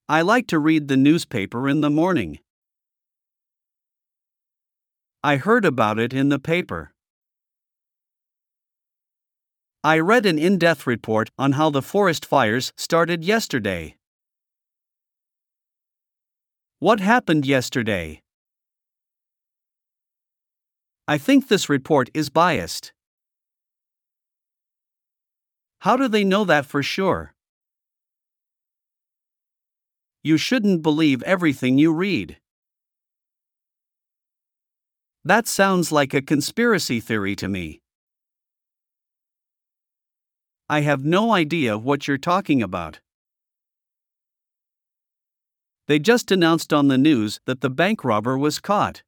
I like to read the newspaper in the morning. I heard about it in the paper. I read an in-depth report on how the forest fires started yesterday. What happened yesterday? I think this report is biased. How do they know that for sure? You shouldn't believe everything you read. That sounds like a conspiracy theory to me. I have no idea what you're talking about. They just announced on the news that the bank robber was caught.